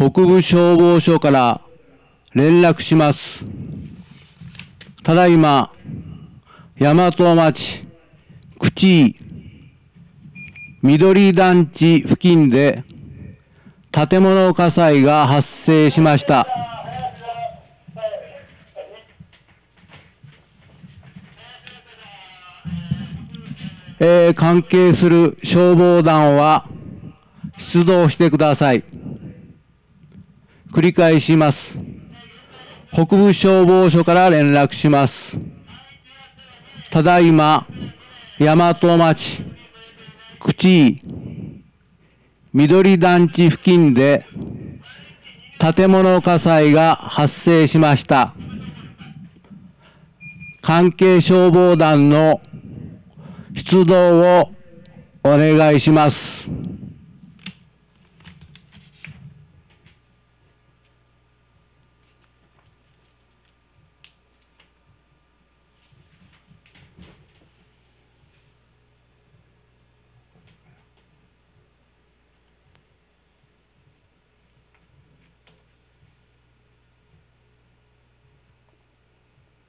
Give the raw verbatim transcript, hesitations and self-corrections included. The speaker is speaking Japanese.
北部消防署から連絡します。ただいま、大和町口井緑団地付近で建物火災が発生しました。えー、関係する消防団は出動してください。繰り返します。北部消防署から連絡します。ただいま、大和町口井緑団地付近で建物火災が発生しました。関係消防団の出動をお願いします。